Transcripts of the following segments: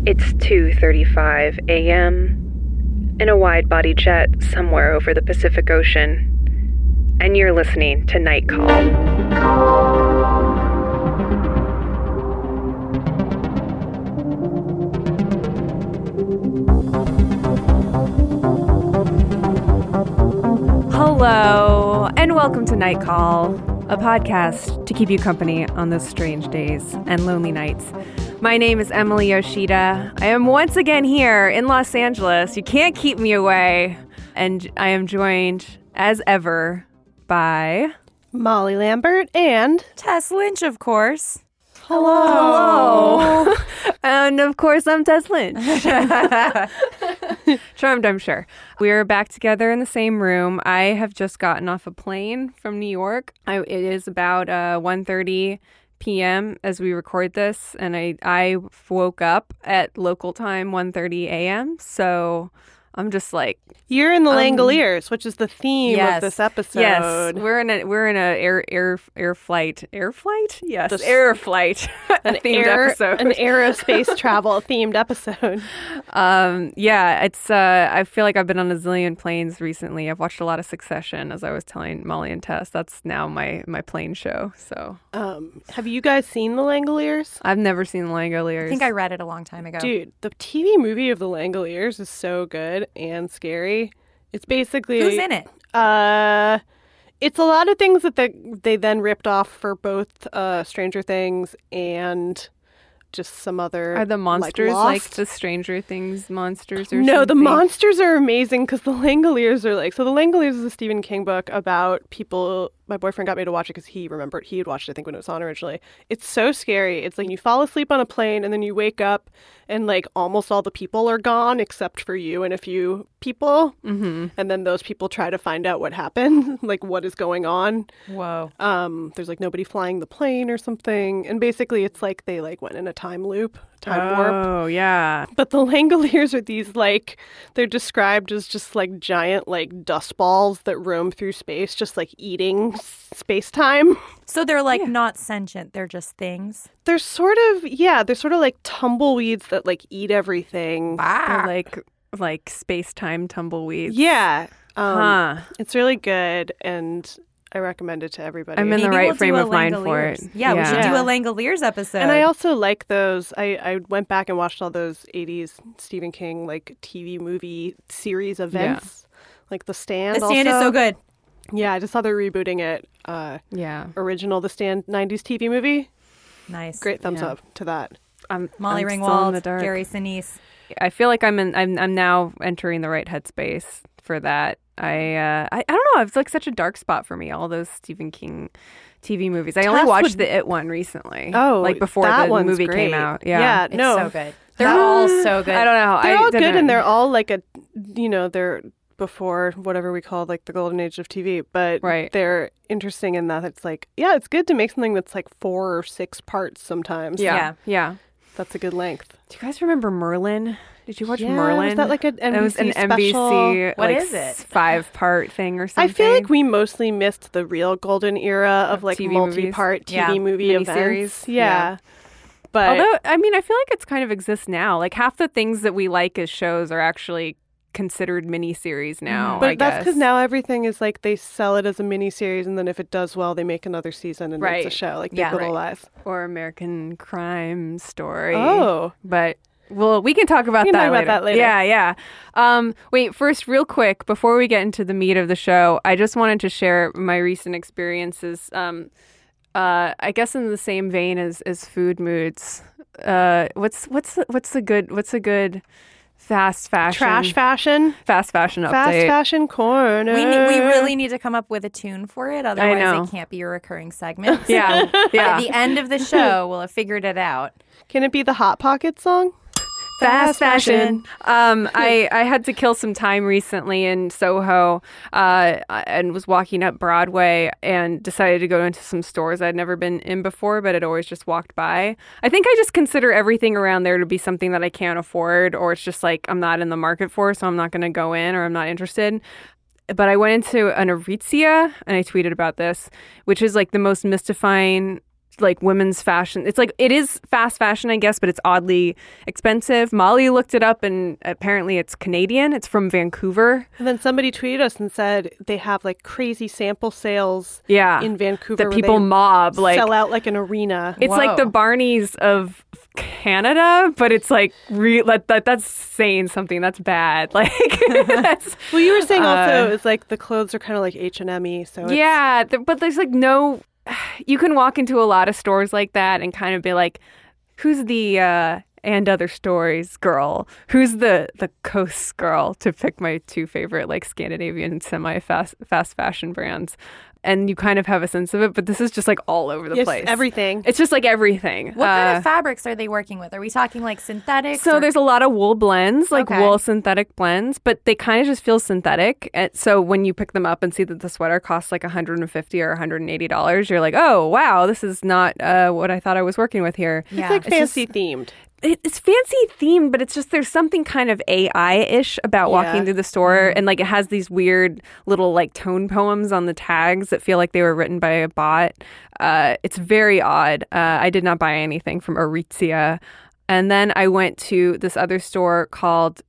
It's 2:35 a.m. in a wide-body jet somewhere over the Pacific Ocean, and you're listening to Night Call. Hello, and welcome to Night Call, a podcast to keep you company on those strange days and lonely nights. My name is Emily Yoshida. I am once again here in Los Angeles. You can't keep me away. And I am joined, as ever, by Molly Lambert and Tess Lynch, of course. Hello. And of course, I'm Tess Lynch. Charmed, I'm sure. We are back together in the same room. I have just gotten off a plane from New York. It is about 1:30 p.m. as we record this, and I woke up at local time 1:30 a.m. So I'm just like, you're in the Langoliers, which is the theme of this episode. Yes, we're in a air flight. Yes, air flight. Themed episode. An aerospace travel themed episode. Yeah, it's. I feel like I've been on a zillion planes recently. I've watched a lot of Succession, as I was telling Molly and Tess. That's now my plane show. So, have you guys seen the Langoliers? I've never seen the Langoliers. I think I read it a long time ago. Dude, the TV movie of the Langoliers is so good and scary. It's basically who's in it? It's a lot of things that they then ripped off for both Stranger Things and just some other. Are the monsters like the Stranger Things monsters or something? No, the monsters are amazing because the Langoliers are like. So the Langoliers is a Stephen King book about people. My boyfriend got me to watch it because he remembered he had watched it, I think, when it was on originally. It's so scary. It's like you fall asleep on a plane and then you wake up and like almost all the people are gone except for you and a few people. Mm-hmm. And then those people try to find out what happened, like what is going on. Whoa. There's like nobody flying the plane or something. And basically it's like they like went in a time loop, time warp. Oh, yeah. But the Langoliers are these like, they're described as just like giant like dust balls that roam through space, just like eating space-time. So they're like not sentient, they're just things? They're sort of like tumbleweeds that like eat everything. They're like space-time tumbleweeds. Yeah. It's really good and I recommend it to everybody. I'm in the right frame of mind for it. Yeah, we should do a Langoliers episode. And I also like those. I went back and watched all those 80s Stephen King like TV movie series events. Like The Stand. The Stand is so good. Yeah, I just saw they're rebooting it. Original The Stand 90s TV movie. Nice. Great thumbs up to that. Molly Ringwald, Gary Sinise. I feel like I'm now entering the right headspace for that. I don't know. It's like such a dark spot for me. All those Stephen King TV movies. I only watched the It one recently. Oh, like before the movie came out. Yeah, it's so good. They're all so good. I don't know. They're all good, and they're all like they're before whatever we call like the golden age of TV. But they're interesting in that it's like, it's good to make something that's like 4 or 6 parts sometimes. Yeah. That's a good length. Do you guys remember Merlin? Did you watch Merlin? Was that like an NBC It was an special? NBC, what like, is it? 5-part thing or something. I feel like we mostly missed the real golden era of like TV multi-part TV movie events. Yeah. But although, I mean, I feel like it's kind of exists now. Like half the things that we like as shows are actually considered miniseries now. But I that's guess because now everything is like they sell it as a miniseries, and then if it does well, they make another season and it's a show, like Big Little Lies or American Crime Story. Oh, but. Well, we can talk about that later. Yeah. Wait, first, real quick, before we get into the meat of the show, I just wanted to share my recent experiences. I guess in the same vein as food moods. What's a good fast fashion? Trash fashion? Fast fashion update. Fast fashion corner. We really need to come up with a tune for it. Otherwise, it can't be a recurring segment. Yeah. At the end of the show, we'll have figured it out. Can it be the Hot Pocket song? Fast fashion. I had to kill some time recently in Soho and was walking up Broadway and decided to go into some stores I'd never been in before, but had always just walked by. I think I just consider everything around there to be something that I can't afford, or it's just like I'm not in the market for, so I'm not going to go in, or I'm not interested. But I went into an Aritzia, and I tweeted about this, which is like the most mystifying like women's fashion. It's like, it is fast fashion, I guess, but it's oddly expensive. Molly looked it up and apparently it's Canadian. It's from Vancouver. And then somebody tweeted us and said they have like crazy sample sales in Vancouver that people mob, like sell out like an arena. It's like the Barneys of Canada, but it's like that's saying something that's bad. Like that's well, you were saying also it's like the clothes are kind of like H&M-y, so but there's like no. You can walk into a lot of stores like that and kind of be like, who's the and other stories girl? Who's the coast girl, to pick my two favorite like Scandinavian semi-fast fashion brands. And you kind of have a sense of it, but this is just like all over the place. Everything. It's just like everything. What kind of fabrics are they working with? Are we talking like synthetics? So there's a lot of wool blends, like wool synthetic blends, but they kind of just feel synthetic. And so when you pick them up and see that the sweater costs like $150 or $180, you're like, oh, wow, this is not what I thought I was working with here. Yeah. It's like fancy themed. It's fancy themed, but it's just there's something kind of AI-ish about walking through the store, and like it has these weird little like tone poems on the tags that feel like they were written by a bot. It's very odd. I did not buy anything from Aritzia, and then I went to this other store called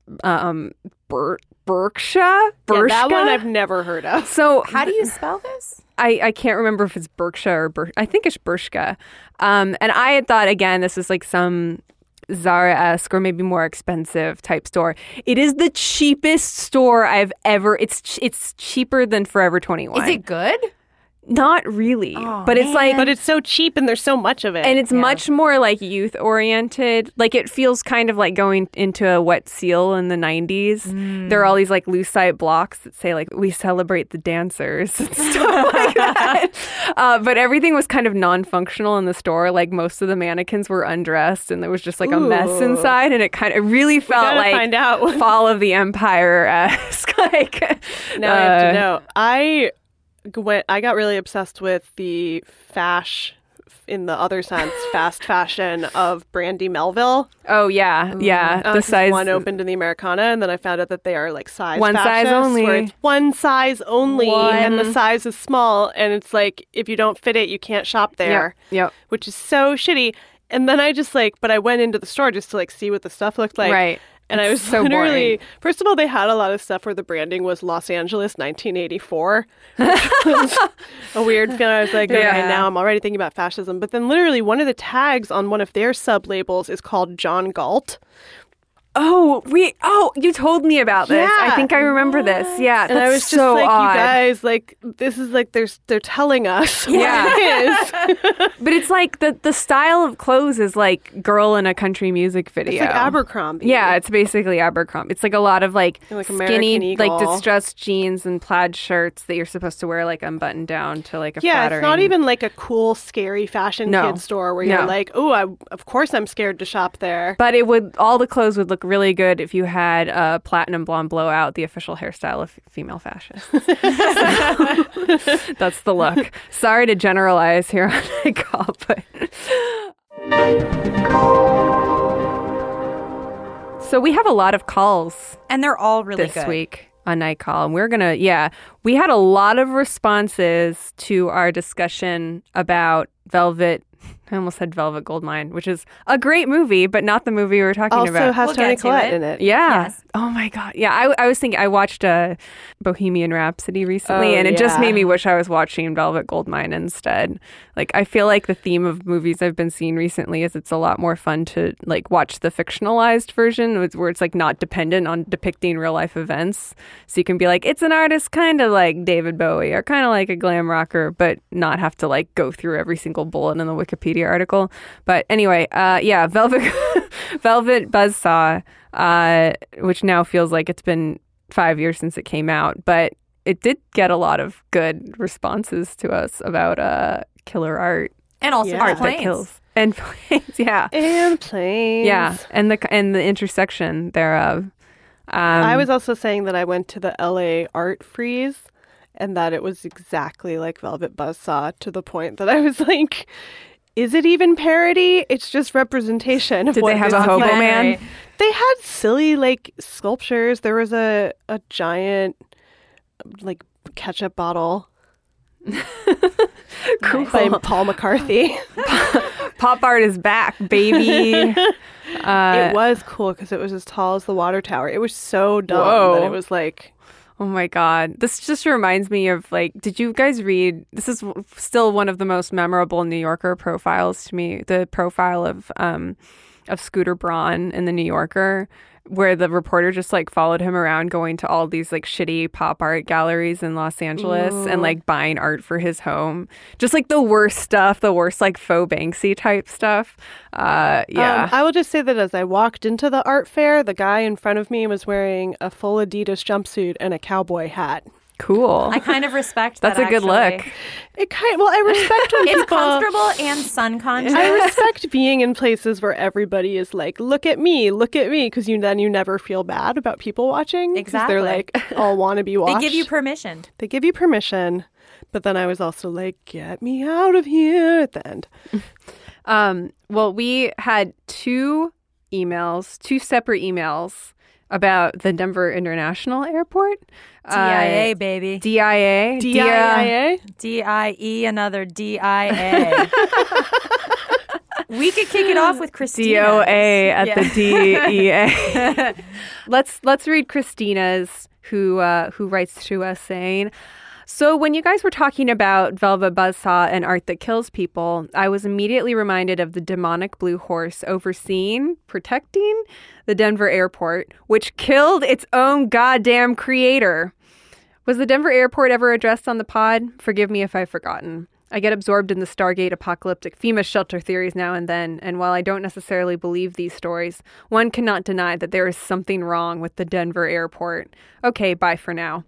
Bershka. That one I've never heard of. So how do you spell this? I can't remember if it's Bershka or I think it's Bershka. And I had thought, again, this is like some Zara-esque or maybe more expensive type store. It is the cheapest store I've ever. It's cheaper than Forever 21. Is it good? Not really, but it's like, but it's so cheap and there's so much of it, and it's much more like youth oriented. Like it feels kind of like going into a Wet Seal in the 90s. There are all these like lucite blocks that say like we celebrate the dancers and stuff like that. But everything was kind of non-functional in the store. Like most of the mannequins were undressed and there was just like a mess inside, and it really felt like find out. Fall of the Empire-esque. Like now I have to know. I got really obsessed with the in the other sense, fast fashion of Brandy Melville. Oh, yeah. Yeah. The size. One opened in the Americana, and then I found out that they are like size one size only. Where it's one size only, and the size is small, and it's like, if you don't fit it, you can't shop there. Yep. Which is so shitty. And then I just but I went into the store just to like see what the stuff looked like. Right. And I was so literally, boring. First of all, they had a lot of stuff where the branding was Los Angeles 1984. Was a weird feeling. I was like, okay, now I'm already thinking about fascism. But then literally one of the tags on one of their sub-labels is called John Galt. You told me about this. Yeah. I think I remember this. Yeah. And I was just so like, odd. you guys, like, this is like, they're telling us what it is. But it's like the style of clothes is like girl in a country music video. It's like Abercrombie. Yeah, it's basically Abercrombie. It's like a lot of like skinny, Eagle. like distressed jeans and plaid shirts that you're supposed to wear like unbuttoned down to like a flattering. It's not even like a cool, scary fashion kid store where you're like, of course I'm scared to shop there. But all the clothes would look really good if you had a platinum blonde blowout, the official hairstyle of female fashions. That's the look. Sorry to generalize here on Night Call, but so we have a lot of calls, and they're all really this good week on Night Call, and we're gonna we had a lot of responses to our discussion about Velvet. I almost said Velvet Goldmine, which is a great movie, but not the movie we were talking about. Also has Toni Collette in it. Yeah. Yes. Oh my God. Yeah. I was thinking, I watched Bohemian Rhapsody recently, and it just made me wish I was watching Velvet Goldmine instead. Like, I feel like the theme of movies I've been seeing recently is it's a lot more fun to like watch the fictionalized version where it's like not dependent on depicting real life events. So you can be like, it's an artist kind of like David Bowie or kind of like a glam rocker, but not have to like go through every single bullet in the Wikipedia article. But anyway, Velvet Buzzsaw, which now feels like it's been 5 years since it came out, but it did get a lot of good responses to us about killer art. And also art planes. that kills. And planes, yeah. And planes. Yeah, and the intersection thereof. I was also saying that I went to the LA Art Freeze and that it was exactly like Velvet Buzzsaw, to the point that I was like, is it even parody? It's just representation of Did what they have this a is hobo like. man? They had silly like sculptures. There was a giant like ketchup bottle. Cool. by Paul McCarthy. Pop art is back, baby. It was cool because it was as tall as the water tower. It was so dumb that it was like... Oh my God. This just reminds me of like, did you guys read, this is still one of the most memorable New Yorker profiles to me, the profile of Scooter Braun in the New Yorker, where the reporter just like followed him around going to all these like shitty pop art galleries in Los Angeles and like buying art for his home. Just like the worst stuff, the worst like faux Banksy type stuff. Yeah. I will just say that as I walked into the art fair, the guy in front of me was wearing a full Adidas jumpsuit and a cowboy hat. Cool. I kind of respect That's that. a good look. I respect when It's people... comfortable and sun conscious. I respect being in places where everybody is like, look at me, because then you never feel bad about people watching. 'Cause Exactly. they're like, all want to be watched. They give you permission. They give you permission. But then I was also like, get me out of here at the end. Well, we had two separate emails about the Denver International Airport. DIA, baby. DIA. DIA? DIE, another DIA. We could kick it off with Christina. DOA at the DEA. Let's read Christina's, who writes to us saying, so when you guys were talking about Velvet Buzzsaw and art that kills people, I was immediately reminded of the demonic blue horse protecting the Denver airport, which killed its own goddamn creator. Was the Denver airport ever addressed on the pod? Forgive me if I've forgotten. I get absorbed in the Stargate apocalyptic FEMA shelter theories now and then, and while I don't necessarily believe these stories, one cannot deny that there is something wrong with the Denver airport. Okay, bye for now.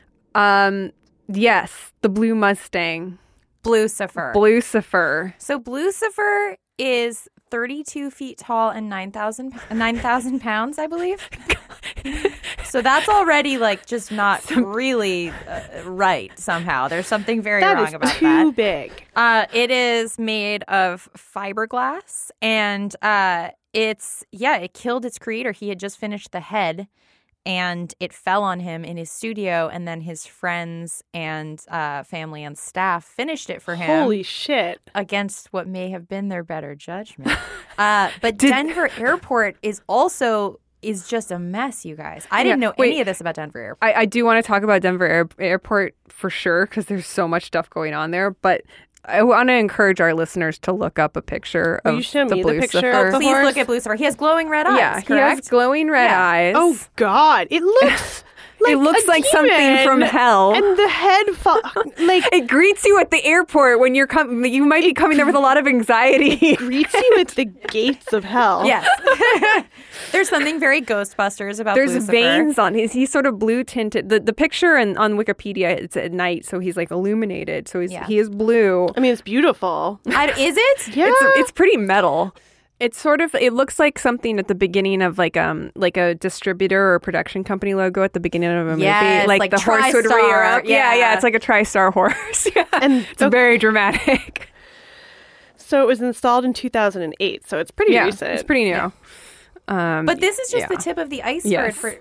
Yes, the Blue Mustang. Blucifer. So Blucifer is 32 feet tall and 9,000 pounds, I believe. So that's already like just not really right somehow. There's something very wrong about that. That is too big. It is made of fiberglass and it killed its creator. He had just finished the head. And it fell on him in his studio, and then his friends and family and staff finished it for him. Holy shit. Against what may have been their better judgment. But Denver Airport is just a mess, you guys. I didn't know any of this about Denver Airport. I do want to talk about Denver Airport for sure, because there's so much stuff going on there, but I want to encourage our listeners to look up a picture of you show the me the Blucifer. picture of the Please horse? look at Blucifer. He has glowing red eyes, Yeah, correct? he has glowing red eyes. Oh, God. It looks like it looks a like demon. something from hell. And the head, it greets you at the airport when you're you might be coming there with a lot of anxiety. greets you at the gates of hell. Yes. There's something very Ghostbusters about There's Blucifer. veins on his. He's sort of blue tinted. The picture on Wikipedia, it's at night, so he's like illuminated. So he is blue. I mean, it's beautiful. Is it? Yeah. It's pretty metal. It's sort of, it looks like something at the beginning of like a distributor or production company logo at the beginning of a movie. Yes, like the horse would rear up. Yeah. Yeah, it's like a TriStar horse. Yeah. And it's very dramatic. So it was installed in 2008, so it's pretty recent. It's pretty new. But this is just the tip of the iceberg Yes. for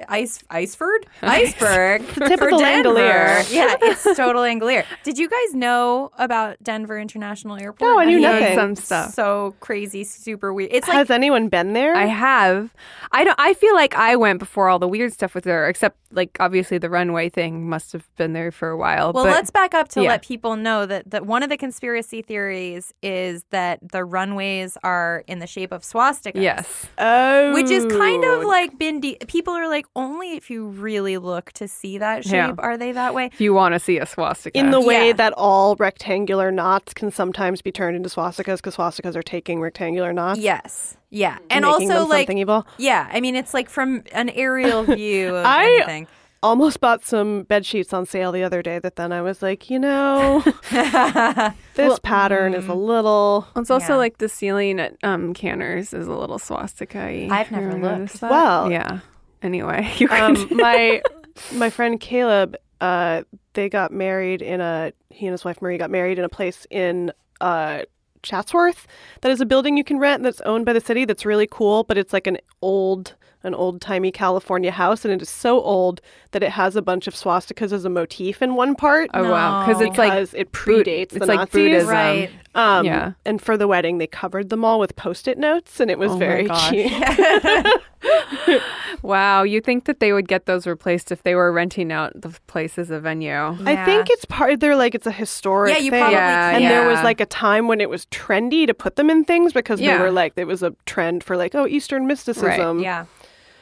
iceberg. The tip for of the Denver. Langolier. Yeah, it's total Langolier. Did you guys know about Denver International Airport? No, I knew Know nothing. some stuff. So crazy, super weird. It's like Has anyone been there? I have. I feel like I went before all the weird stuff was there, except like obviously the runway thing must have been there for a while. Well, but let's back up to yeah. let people know that one of the conspiracy theories is that the runways are in the shape of swastikas. Yes. Oh. Which is kind of like people are like, only if you really look to see that shape Yeah. are they that way. If you want to see a swastika. in the way Yeah. that all rectangular knots can sometimes be turned into swastikas because swastikas are taking rectangular knots. Yes. Yeah. And making also them like something evil. yeah, I mean it's like from an aerial view of I- anything. Almost bought some bed sheets on sale the other day that then I was like, this pattern is a little... It's also Yeah. like the ceiling at Canner's is a little swastika. I've never looked. Well, Yeah. Anyway, you can. my friend Caleb, they got married he and his wife Marie got married in a place in Chatsworth that is a building you can rent that's owned by the city that's really cool, but it's like an old-timey California house, and it is so old that it has a bunch of swastikas as a motif in one part. Oh, wow. Because it's like it predates the it's like Nazis. Buddhism. Right. Yeah. And for the wedding, they covered them all with Post-it notes, and it was very cute. Wow. You think that they would get those replaced if they were renting out the place as a venue? I think it's they're like, it's a historic Yeah, you thing. probably And there was like a time when it was trendy to put them in things because they were like, it was a trend for like, Eastern mysticism. Right. Yeah.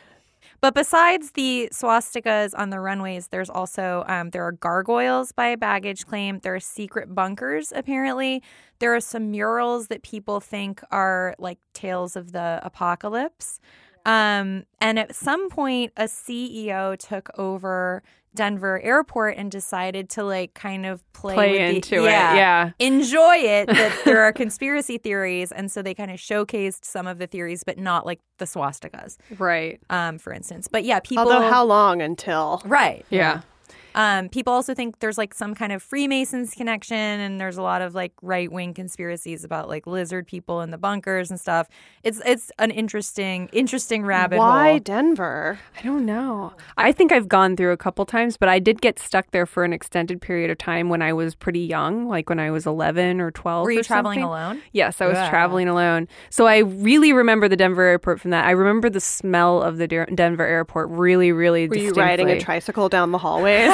But besides the swastikas on the runways, there's also, there are gargoyles by baggage claim. There are secret bunkers, apparently. There are some murals that people think are like tales of the apocalypse. And at some point, a CEO took over Denver Airport and decided to like kind of play into it. Yeah. Enjoy it, that there are conspiracy theories. And so they kind of showcased some of the theories, but not like the swastikas. Right. For instance. But yeah, people. Although how long until? Right. Yeah. People also think there's like some kind of Freemasons connection, and there's a lot of like right-wing conspiracies about like lizard people in the bunkers and stuff. It's an interesting rabbit hole. Why Denver? I don't know. I think I've gone through a couple times, but I did get stuck there for an extended period of time when I was pretty young, like when I was 11 or 12. Were you or traveling something. alone? Yes, I was traveling alone. So I really remember the Denver airport from that. I remember the smell of the Denver airport really, really distinctly. Were you riding a tricycle down the hallways?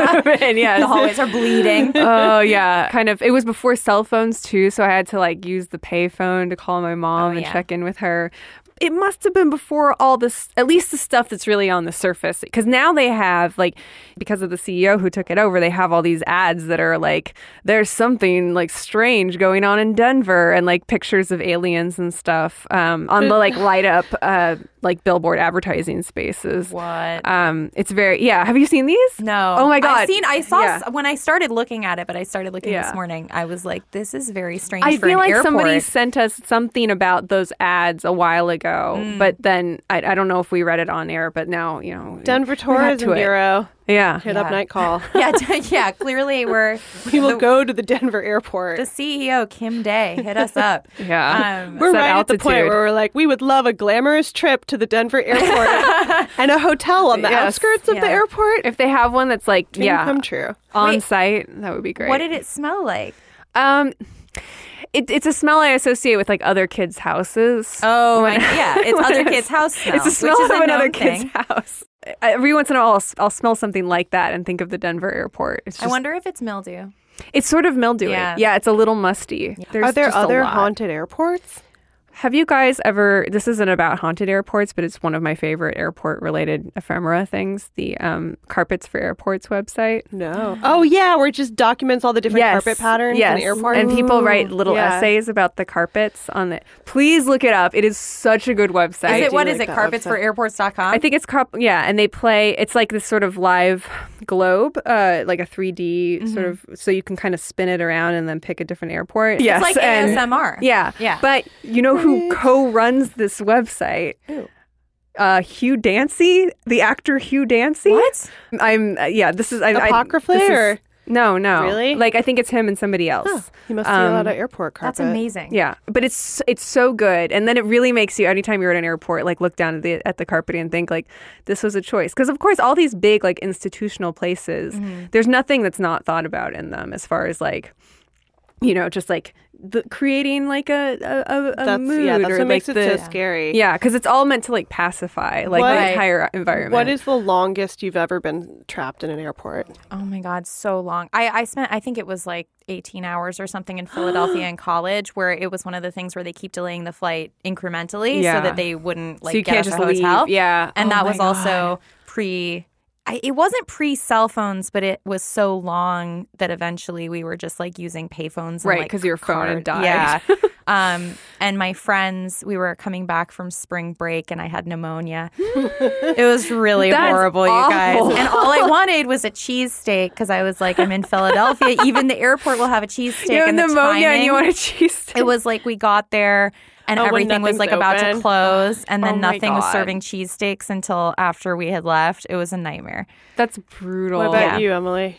Yes. The hallways are bleeding. Oh, yeah. Kind of. It was before cell phones, too, so I had to, like, use the payphone to call my mom and check in with her. It must have been before all this, at least the stuff that's really on the surface. Because now they have, like, because of the CEO who took it over, they have all these ads that are like, there's something, like, strange going on in Denver, and, like, pictures of aliens and stuff on the, like, light up, like, billboard advertising spaces. What? It's very, have you seen these? No. Oh, my God. I saw when I started looking at it, but I started looking this morning. I was like, this is very strange I for feel an like airport. somebody sent us something about those ads a while ago, but then I don't know if we read it on air, but now, you know. Denver Tourism Bureau. Yeah. Hit up Night Call. Yeah, clearly we will go to the Denver airport. The CEO, Kim Day, hit us up. Yeah. We're right at the point where we're like, we would love a glamorous trip to the Denver airport and a hotel on the outskirts of the airport. If they have one that's like, Dream come true. On site, that would be great. What did it smell like? It's a smell I associate with like other kids' houses. Oh, it's other kids' house smell. It's a smell which is of a another known kid's thing. house. Every once in a while, I'll smell something like that and think of the Denver airport. It's just, I wonder if it's mildew. It's sort of mildewy. Yeah, it's a little musty. Are there other haunted airports? Have you guys ever, this isn't about haunted airports, but it's one of my favorite airport-related ephemera things, the Carpets for Airports website? No. Oh, yeah, where it just documents all the different carpet patterns in the airport. And people write little essays about the carpets on the... Please look it up. It is such a good website. Is it carpetsforairports.com? I think it's, and they play, it's like this sort of live globe, like a 3D sort of, so you can kind of spin it around and then pick a different airport. It's like ASMR. Yeah. But you know who co-runs this website? Hugh Dancy, the actor Hugh Dancy. What? This is Apocrypha? No. Really? Like I think it's him and somebody else. Huh. He must see a lot of airport carpet. That's amazing. Yeah, but it's so good, and then it really makes you anytime you're at an airport, like look down at the carpet and think like this was a choice, because of course all these big like institutional places, there's nothing that's not thought about in them as far as like, you know, just like creating like a mood. Yeah, that's or what makes like it so scary. Yeah, because it's all meant to like pacify like the entire environment. What is the longest you've ever been trapped in an airport? Oh my God, so long. I think it was like 18 hours or something in Philadelphia in college, where it was one of the things where they keep delaying the flight incrementally so that they wouldn't like so you get can't us just a hotel. leave. Yeah, and that was also it wasn't pre-cell phones, but it was so long that eventually we were just like using payphones. Right, because your phone had died. Yeah. And my friends, we were coming back from spring break and I had pneumonia. It was really horrible, awful. you guys. And all I wanted was a cheesesteak because I was like, I'm in Philadelphia. Even the airport will have a cheesesteak. You have and pneumonia and you want a cheesesteak. It was like we got there and everything was like about to close, and then Oh my nothing was God. serving cheesesteaks until after we had left. It was a nightmare. That's brutal. What about you, Emily?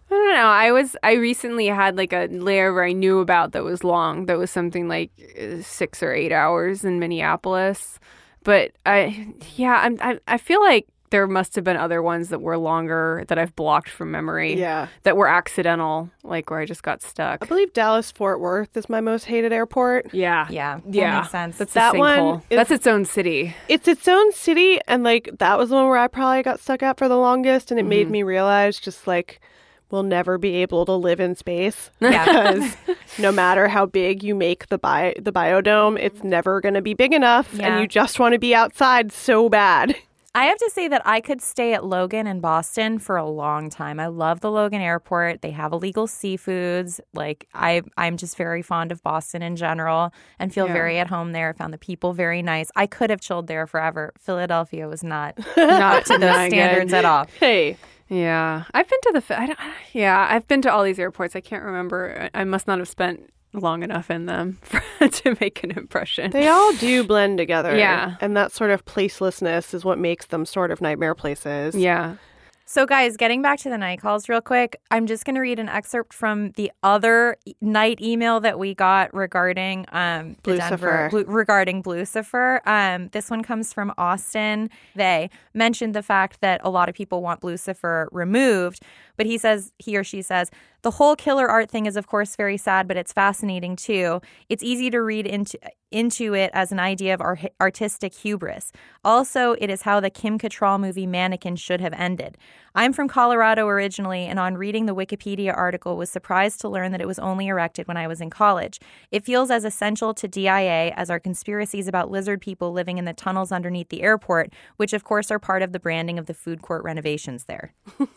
I don't know. I recently had like a layover I knew about that was long. That was something like 6 or 8 hours in Minneapolis. But I feel like there must have been other ones that were longer that I've blocked from memory. Yeah. That were accidental, like where I just got stuck. I believe Dallas-Fort Worth is my most hated airport. Yeah. That makes sense. That's That a one sinkhole. is- That's its own city. It's its own city, and like that was the one where I probably got stuck at for the longest, and it made me realize just like we'll never be able to live in space because no matter how big you make the biodome, it's never going to be big enough, and you just want to be outside so bad. I have to say that I could stay at Logan in Boston for a long time. I love the Logan airport. They have illegal seafoods. Like I'm just very fond of Boston in general and feel very at home there. I found the people very nice. I could have chilled there forever. Philadelphia was not up to those standards at all. Hey. Yeah. I've been to I've been to all these airports. I can't remember. I must not have spent long enough in them to make an impression. They all do blend together. Yeah. And that sort of placelessness is what makes them sort of nightmare places. Yeah. So, guys, getting back to the night calls real quick, I'm just going to read an excerpt from the other night email that we got regarding regarding Blucifer. This one comes from Austin. They mentioned the fact that a lot of people want Blucifer removed, but he or she says, the whole killer art thing is, of course, very sad, but it's fascinating, too. It's easy to read into it as an idea of artistic hubris. Also, it is how the Kim Cattrall movie Mannequin should have ended. I'm from Colorado originally, and on reading the Wikipedia article was surprised to learn that it was only erected when I was in college. It feels as essential to DIA as our conspiracies about lizard people living in the tunnels underneath the airport, which of course are part of the branding of the food court renovations there.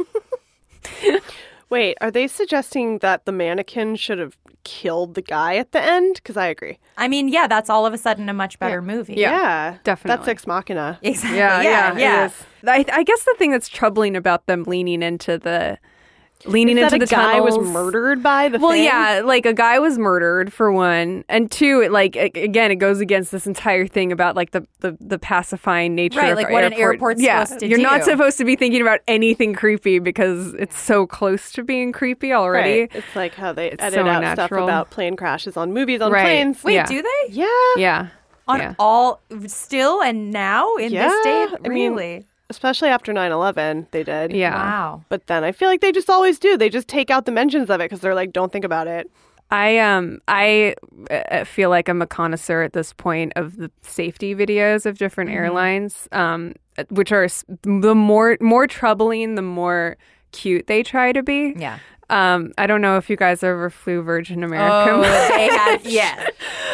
Wait, are they suggesting that the mannequin should have killed the guy at the end? Because I agree. I mean, yeah, that's all of a sudden a much better movie. Yeah, definitely. That's Ex Machina. Exactly. Yeah. Yeah. It is. I guess the thing that's troubling about them leaning into the guy was tunnels. murdered by the Well, thing? yeah, like a guy was murdered for one, and two, it goes against this entire thing about like the pacifying nature Right, of like our what an airport. airport's supposed to You're do. not supposed to be thinking about anything creepy because it's so close to being creepy already. Right. It's like how they edit so out stuff unnatural. about plane crashes on movies on Right. planes. Wait, Yeah. do they? Yeah. Yeah. On Yeah. all, still and now in Yeah, this day? I mean, Really? Especially after 9/11, they did. Yeah. Wow. But then I feel like they just always do. They just take out the mentions of it because they're like, don't think about it. I feel like I'm a connoisseur at this point of the safety videos of different airlines, which are the more troubling, the more cute they try to be. Yeah. I don't know if you guys ever flew Virgin America. Oh, they had, yeah.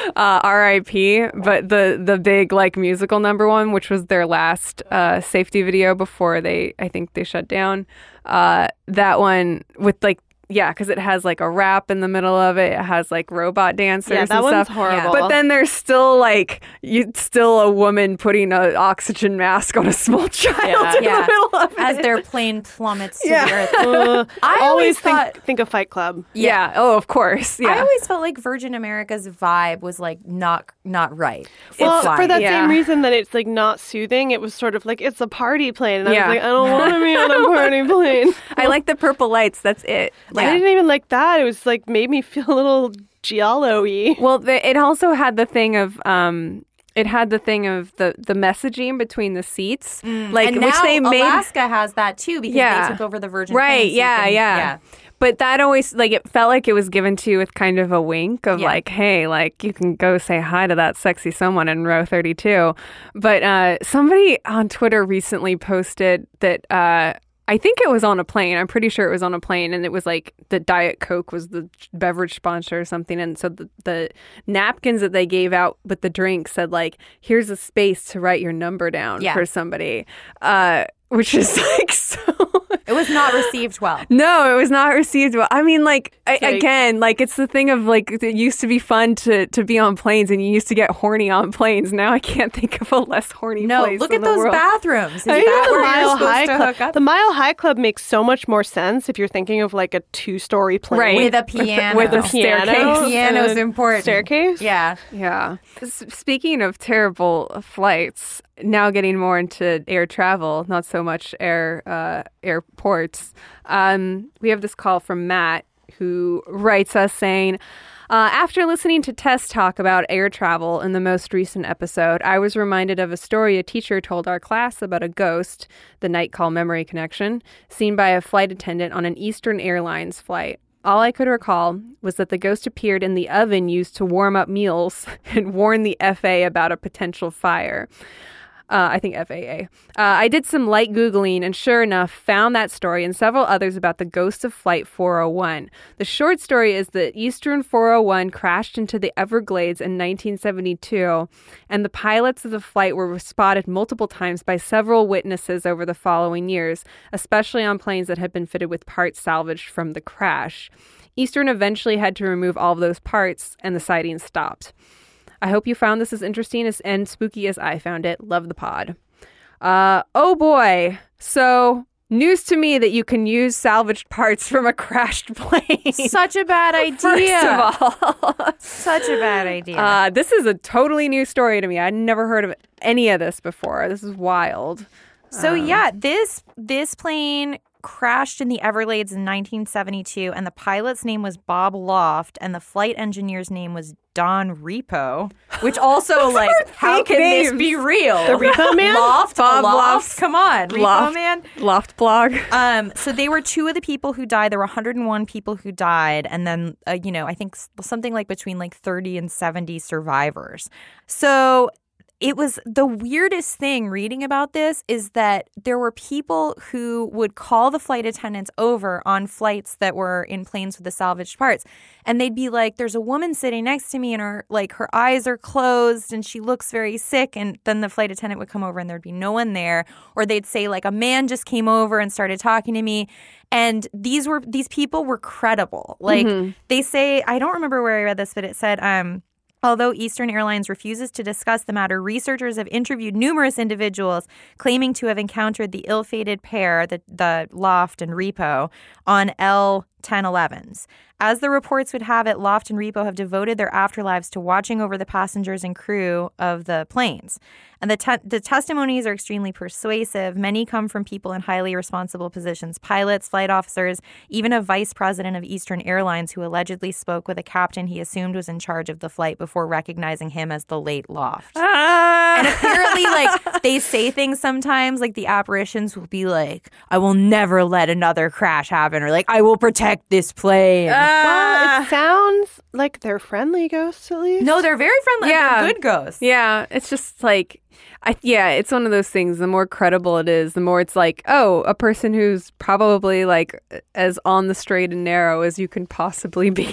RIP, but the big like musical number one, which was their last safety video before I think they shut down. That one with like, yeah, because it has like a rap in the middle of it. It has like robot dancers Yeah, that and one's stuff. horrible. But then there's still like still a woman putting an oxygen mask on a small child in Yeah. the middle of it. As their plane plummets to Yeah. the earth. I always always thought... think of Fight Club. Yeah. Oh, of course. Yeah. I always felt like Virgin America's vibe was like not right. Well, Flying. for that Yeah. same reason that it's like not soothing, it was sort of like it's a party plane, and I Yeah. was like, I don't want to be on a party plane. I like the purple lights. That's it. I didn't even like that. It was like made me feel a little giallo-y. Well, it also had the thing of the messaging between the seats, like and which now they made. Alaska has that too because Yeah. they took over the Virgin Right? plane, so you Yeah, can- yeah. But that always like it felt like it was given to you with kind of a wink of Yeah. like, hey, like you can go say hi to that sexy someone in row 32. But somebody on Twitter recently posted that. I think it was on a plane. I'm pretty sure it was on a plane. And it was like the Diet Coke was the beverage sponsor or something. And so the napkins that they gave out with the drink said like, here's a space to write your number down for somebody. Which is like so... It was not received well. No, it was not received well. I mean, like, like- it's the thing of, like, it used to be fun to be on planes, and you used to get horny on planes. Now I can't think of a less horny No, place look in at the those world. bathrooms. Is I that know the where Mile you're supposed High to Club. hook up? The Mile High Club makes so much more sense if you're thinking of like a 2-story plane. Right. With a piano. With a Piano. staircase. Piano's and a important. Staircase? Yeah. Yeah. Speaking of terrible flights, now getting more into air travel, not so much airports. We have this call from Matt, who writes us saying, after listening to Tess talk about air travel in the most recent episode, I was reminded of a story a teacher told our class about a ghost, the night call memory connection, seen by a flight attendant on an Eastern Airlines flight. All I could recall was that the ghost appeared in the oven used to warm up meals and warned the FA about a potential fire. I think FAA. I did some light Googling and sure enough found that story and several others about the ghost of Flight 401. The short story is that Eastern 401 crashed into the Everglades in 1972 and the pilots of the flight were spotted multiple times by several witnesses over the following years, especially on planes that had been fitted with parts salvaged from the crash. Eastern eventually had to remove all of those parts and the sightings stopped. I hope you found this as interesting and spooky as I found it. Love the pod. Oh boy. So, news to me that you can use salvaged parts from a crashed plane. Such a bad idea. First of all. Such a bad idea. This is a totally new story to me. I'd never heard of any of this before. This is wild. So this plane crashed in the Everglades in 1972, and the pilot's name was Bob Loft, and the flight engineer's name was Don Repo, which also, like, how can this be real? The Repo Man? Bob Loft. Come on, Repo Man. Loft blog. So they were two of the people who died. There were 101 people who died, and then, I think something like between like 30 and 70 survivors. So it was the weirdest thing reading about this is that there were people who would call the flight attendants over on flights that were in planes with the salvaged parts. And they'd be like, there's a woman sitting next to me and her eyes are closed and she looks very sick. And then the flight attendant would come over and there'd be no one there. Or they'd say like a man just came over and started talking to me. And these people were credible. Like they say, I don't remember where I read this, but it said, although Eastern Airlines refuses to discuss the matter, researchers have interviewed numerous individuals claiming to have encountered the ill-fated pair, the Loft and Repo, on L-1011s. As the reports would have it, Loft and Repo have devoted their afterlives to watching over the passengers and crew of the planes. And the testimonies are extremely persuasive. Many come from people in highly responsible positions, pilots, flight officers, even a vice president of Eastern Airlines who allegedly spoke with a captain he assumed was in charge of the flight before recognizing him as the late Loft. And apparently, like, they say things sometimes, like the apparitions will be like, I will never let another crash happen, or like, I will protect this plane. Well, it sounds like they're friendly ghosts, at least. No, they're very friendly. Yeah. They're good ghosts. Yeah, it's just like, it's one of those things. The more credible it is, the more it's like, oh, a person who's probably like as on the straight and narrow as you can possibly be.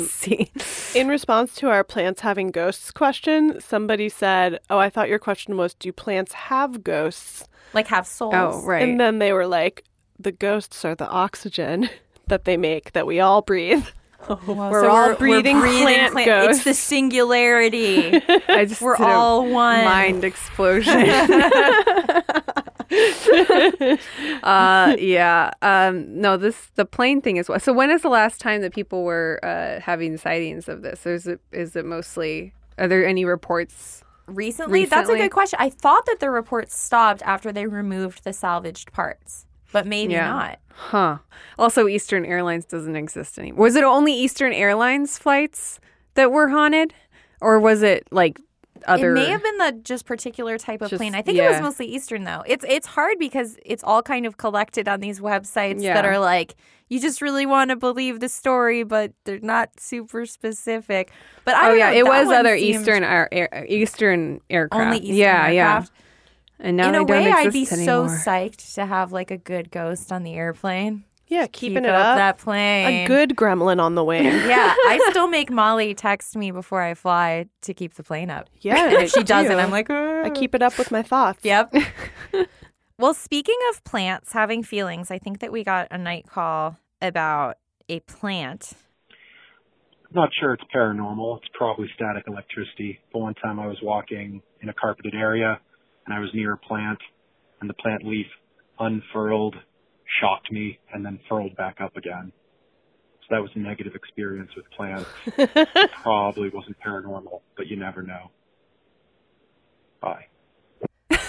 In response to our plants having ghosts question, somebody said, oh, I thought your question was, do plants have ghosts? Like have souls. Oh, right. And then they were like, the ghosts are the oxygen that they make that we all breathe. We're all breathing plant ghosts. It's the singularity. I just we're did all one. Mind explosion. No, the plane thing is. So when is the last time that people were having sightings of this? Is it mostly? Are there any reports? Recently? That's a good question. I thought that the reports stopped after they removed the salvaged parts, but maybe not. Huh. Also, Eastern Airlines doesn't exist anymore. Was it only Eastern Airlines flights that were haunted? Or was it like other? It may have been the just particular type of plane. I think it was mostly Eastern, though. It's hard because it's all kind of collected on these websites that are like, you just really want to believe the story, but they're not super specific. But I don't know, it was other Eastern aircraft. Only Eastern aircraft. And now in they a don't way, exist I'd be anymore. so psyched to have like a good ghost on the airplane. Yeah, keeping Keep it up. that plane. A good gremlin on the wing. Yeah, I still make Molly text me before I fly to keep the plane up. Yeah, And if she doesn't, I'm like, I keep it up with my thoughts. Yep. Well, speaking of plants having feelings, I think that we got a night call about a plant. Not sure it's paranormal. It's probably static electricity. But one time I was walking in a carpeted area and I was near a plant and the plant leaf unfurled, shocked me, and then furled back up again. So that was a negative experience with plants. It probably wasn't paranormal, but you never know. Bye.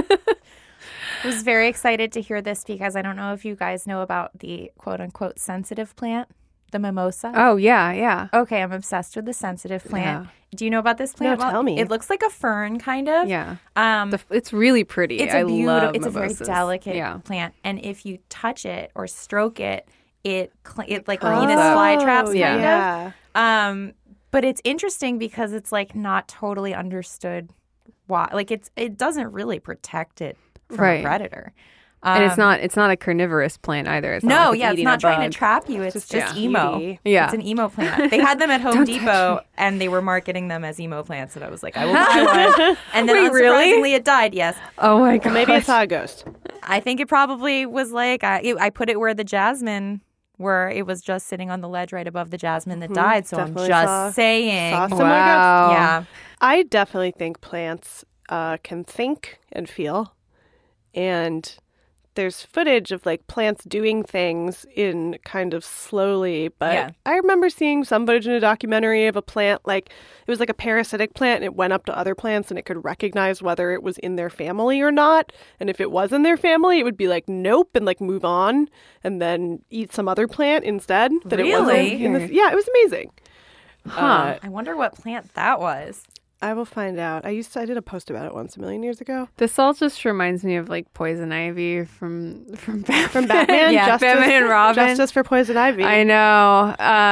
I was very excited to hear this because I don't know if you guys know about the quote-unquote sensitive plant, the mimosa. Oh, yeah. Okay, I'm obsessed with the sensitive plant. Yeah. Do you know about this plant? No, tell me. It looks like a fern, kind of. Yeah. It's really pretty. It's I a beautiful. love It's a very mimosas. delicate plant, and if you touch it or stroke it, it like Venus flytraps, kind of. But it's interesting because it's like not totally understood why. Like it doesn't really protect it from a predator. And it's not a carnivorous plant either. It's not like it's not trying to trap you. It's just emo. Yeah. It's an emo plant. They had them at Home Depot, and they were marketing them as emo plants. And I was like, I will buy one. And then unsurprisingly, it died. Yes. Oh my god. Well, maybe it saw a ghost. I think it probably was like I put it where the jasmine were. It was just sitting on the ledge right above the jasmine that died. So Definitely I'm just saying. Saw similar Wow. ghosts. Yeah. I definitely think plants can think and feel, and there's footage of like plants doing things in kind of slowly, but I remember seeing some footage in a documentary of a plant, like it was like a parasitic plant, and it went up to other plants and it could recognize whether it was in their family or not. And if it was in their family, it would be like nope and like move on and then eat some other plant instead. That Really? It wasn't in the, yeah, it was amazing. Huh. I wonder what plant that was. I will find out. I did a post about it once a million years ago. This all just reminds me of like Poison Ivy from Batman. From Batman, Yeah, Batman and Robin. Justice for Poison Ivy. I know.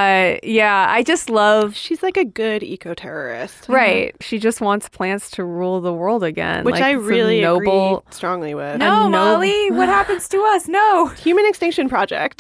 I just love. She's like a good eco-terrorist. Right. She just wants plants to rule the world again. Which like, I it's a really noble. agree strongly with. No, Molly, what happens to us? No. Human Extinction Project.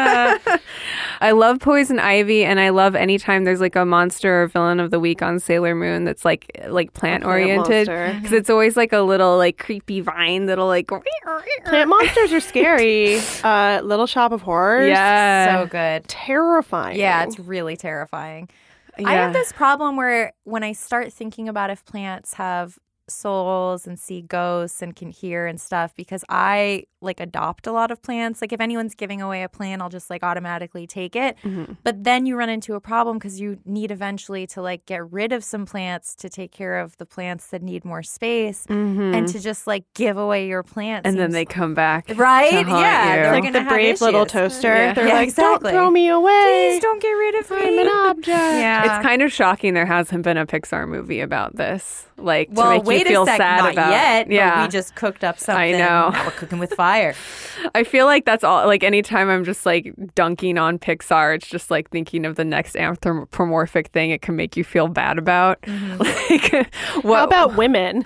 I love Poison Ivy, and I love anytime there's like a monster or villain of the week on Sailor Moon that's like plant oriented, monster. because it's always like a little like creepy vine that'll like. Plant monsters are scary. Little Shop of Horrors. Yeah. So good. Terrifying. Yeah, it's really terrifying. Yeah. I have this problem where when I start thinking about if plants have souls and see ghosts and can hear and stuff, because I like adopt a lot of plants. Like if anyone's giving away a plant, I'll just like automatically take it. Mm-hmm. But then you run into a problem because you need eventually to like get rid of some plants to take care of the plants that need more space, and to just like give away your plants. And then they come back. Right? to haunt Yeah. you. They're Like gonna the have brave little issues. toaster. Yeah. They're Yeah, like, exactly. don't throw me away. Please don't get rid of me. I'm an object. Yeah. It's kind of shocking there hasn't been a Pixar movie about this. Like, Well, to make wait you feel a sec, sad not about. yet. Yeah. But we just cooked up something. I know. Now we're cooking with fire. I feel like that's all. Like, anytime I'm just like dunking on Pixar, it's just like thinking of the next anthropomorphic thing it can make you feel bad about. Like, what How about women?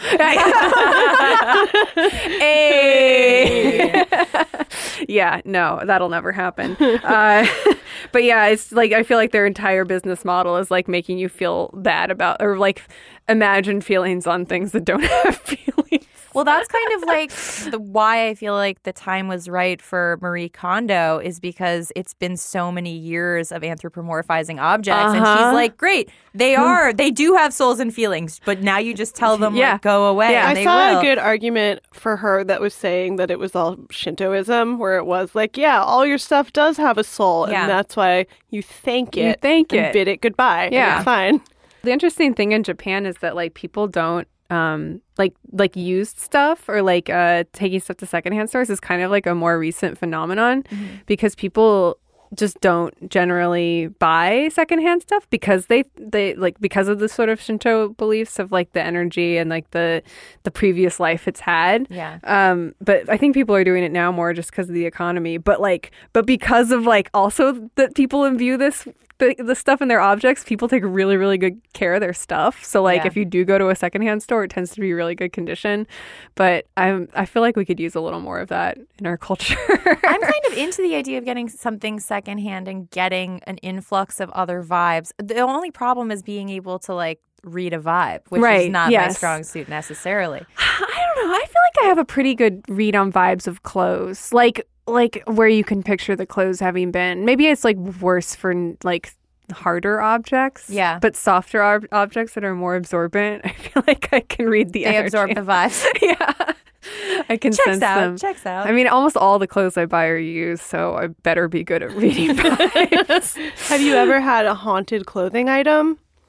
Hey. Yeah, no, that'll never happen. But yeah, it's like I feel like their entire business model is like making you feel bad about, or like imagine feelings on things that don't have feelings. Well, that's kind of like why I feel like the time was right for Marie Kondo, is because it's been so many years of anthropomorphizing objects. And she's like, great, they do have souls and feelings, but now you just tell them, like, go away. Yeah. and I they saw will. a good argument for her that was saying that it was all Shintoism, where it was like, yeah, all your stuff does have a soul, Yeah. and that's why you thank it, You thank and it. bid it goodbye. and Yeah. it's fine. The interesting thing in Japan is that like people don't like used stuff or like taking stuff to secondhand stores is kind of like a more recent phenomenon, because people just don't generally buy secondhand stuff because they like, because of the sort of Shinto beliefs of like the energy and like the previous life it's had. Yeah. But I think people are doing it now more just because of the economy, but because of like also that people imbue the stuff in their objects, people take really, really good care of their stuff. So like if you do go to a secondhand store, it tends to be really good condition. But I feel like we could use a little more of that in our culture. I'm kind of into the idea of getting something secondhand and getting an influx of other vibes. The only problem is being able to like read a vibe, which is not my strong suit necessarily. I don't know. I feel like I have a pretty good read on vibes of clothes. Like where you can picture the clothes having been. Maybe it's like worse for like harder objects. Yeah. But softer objects that are more absorbent, I feel like I can read the They energy. absorb the vibes. Yeah. I can sense them. Checks out. I mean, almost all the clothes I buy are used, so I better be good at reading vibes. Have you ever had a haunted clothing item?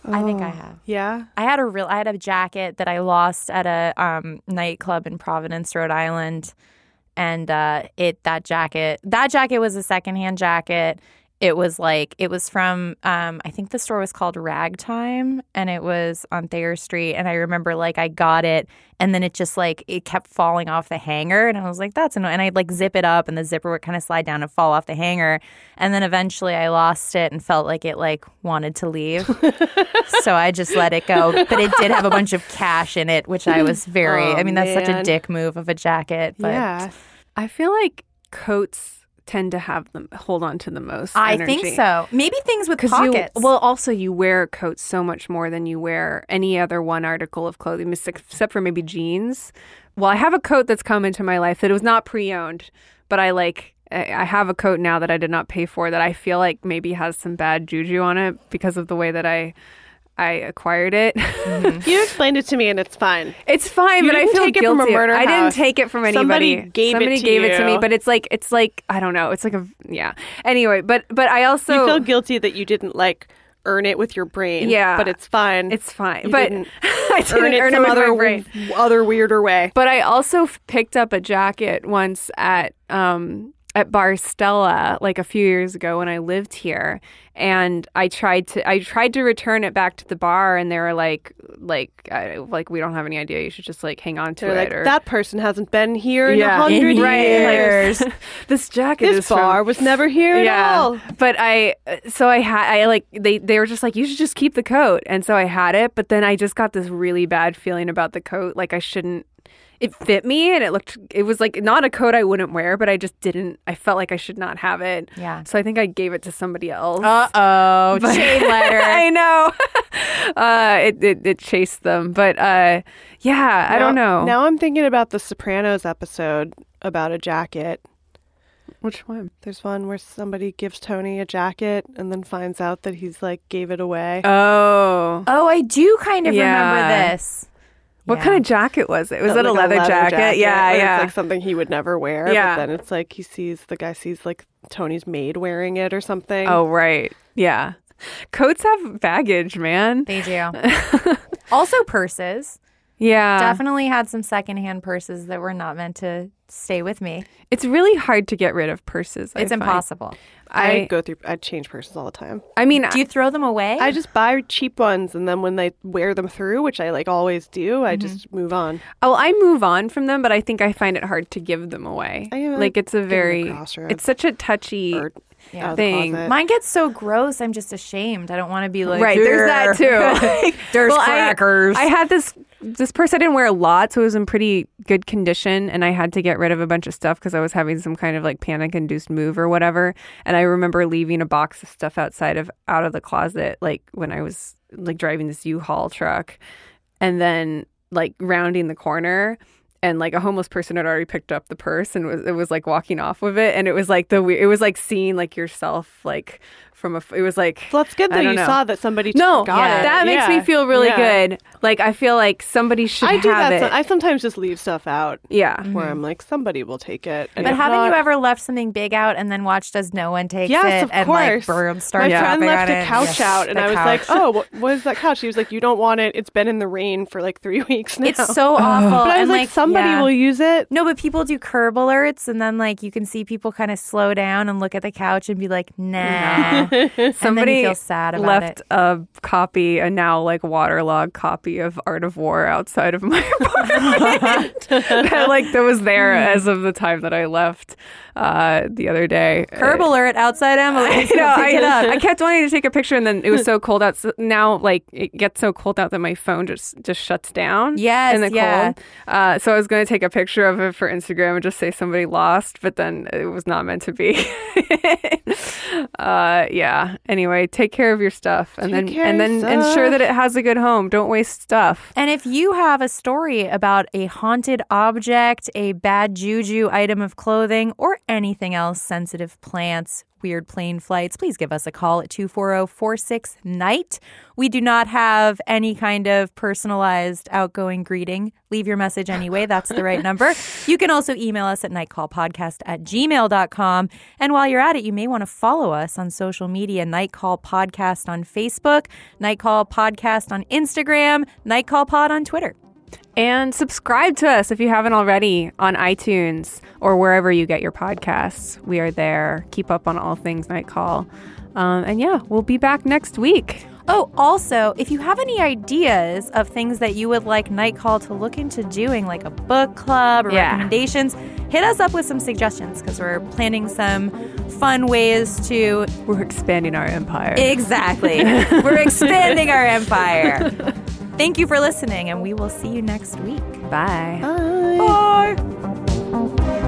I think I have. Yeah. I had a jacket that I lost at a nightclub in Providence, Rhode Island, and that jacket was a secondhand jacket. It was from I think the store was called Ragtime, and it was on Thayer Street. And I remember like I got it, and then it just like it kept falling off the hanger, and I was like, that's annoying. And I'd like zip it up, and the zipper would kind of slide down and fall off the hanger. And then eventually I lost it and felt like it like wanted to leave, so I just let it go. But it did have a bunch of cash in it, which I was very. I mean, that's such a dick move of a jacket. But Yeah. I feel like coats tend to have them hold on to the most I energy. think so. Maybe things with pockets. Also you wear coats so much more than you wear any other one article of clothing, except for maybe jeans. Well, I have a coat that's come into my life that it was not pre-owned, but I have a coat now that I did not pay for that I feel like maybe has some bad juju on it because of the way that I acquired it. Mm-hmm. You explained it to me, and it's fine. It's fine, but I feel take it guilty. from a murder I didn't house. take it from anybody. Somebody gave it to me, you. but it's like I don't know. It's like Anyway, but I also You feel guilty that you didn't like earn it with your brain. Yeah, but it's fine. It's fine. You but didn't I didn't earn it earn some it with my brain. other weirder way. But I also picked up a jacket once at Bar Stella like a few years ago when I lived here, and I tried to return it back to the bar, and they were like we don't have any idea. You should just like hang on to They're it. like, Or that person hasn't been here in Yeah. 100 In years. Like, this jacket This is from bar was never here at all. But they were just like, you should just keep the coat. And so I had it, but then I just got this really bad feeling about the coat. Like it fit me, and it was like not a coat I wouldn't wear, but I felt like I should not have it. Yeah. So I think I gave it to somebody else. Uh-oh. Shade letter. I know. It chased them. But I don't know. Now I'm thinking about the Sopranos episode about a jacket. Which one? There's one where somebody gives Tony a jacket and then finds out that he's like gave it away. Oh. Oh, I do kind of Yeah. remember this. What kind of jacket was it? Was it Like a leather jacket? Yeah, but yeah. It's like something he would never wear. Yeah. But then it's like the guy sees like Tony's maid wearing it or something. Oh, right. Yeah. Coats have baggage, man. They do. Also purses. Yeah. Definitely had some secondhand purses that were not meant to stay with me. It's really hard to get rid of purses. It's impossible. I change purses all the time. I mean, Do you throw them away? I just buy cheap ones, and then when they wear them through, which I like always do, I just move on. I move on from them, but I think I find it hard to give them away. Like it's it's such a touchy thing. Mine gets so gross, I'm just ashamed. I don't want to be like, right. There's that too. There's crackers. I had this purse I didn't wear a lot, so it was in pretty good condition, and I had to get rid of a bunch of stuff because I was having some kind of like panic-induced move or whatever. And I remember leaving a box of stuff out of the closet, like when I was like driving this U-Haul truck, and then like rounding the corner. And like a homeless person had already picked up the purse and it was like walking off with it, and it was like seeing like yourself like from it was like, well, that's good that you saw that somebody got it. That makes me feel really good. Like I feel like somebody should I do have that. it. I sometimes just leave stuff out. Yeah. Where I'm like, somebody will take it. And but haven't you ever left something big out and then watched as no one takes it? Of and course. Like birds start My friend left a on couch out, and I was like, "Oh, what is that couch?" She was like, "You don't want it. It's been in the rain for like 3 weeks now." It's so awful. But I was and like, somebody will use it. No, but people do curb alerts, and then like you can see people kind of slow down and look at the couch and be like, "Nah." Somebody feel sad about left it. a now like waterlogged copy of Art of War outside of my apartment. that was there as of the time that I left the other day. Curb alert outside Emily. I kept wanting to take a picture, and then it was so cold out. So now like it gets so cold out that my phone just shuts down. Yes, in the cold. So I was going to take a picture of it for Instagram and just say somebody lost, but then it was not meant to be. Anyway, take care of your stuff, and then ensure that it has a good home. Don't waste stuff. And if you have a story about a haunted object, a bad juju item of clothing, or anything else, sensitive plants, weird plane flights, please give us a call at 240-46-NIGHT. We do not have any kind of personalized outgoing greeting. Leave your message anyway. That's the right number. You can also email us at nightcallpodcast@gmail.com. And while you're at it, you may want to follow us on social media, Nightcall Podcast on Facebook, Nightcall Podcast on Instagram, Nightcall Pod on Twitter. And subscribe to us if you haven't already on iTunes or wherever you get your podcasts. We are there. Keep up on all things Nightcall. And yeah, we'll be back next week. Oh, also, if you have any ideas of things that you would like Nightcall to look into doing, like a book club or recommendations, hit us up with some suggestions because we're planning some fun ways to... We're expanding our empire. Exactly. We're expanding our empire. Thank you for listening, and we will see you next week. Bye. Bye. Bye.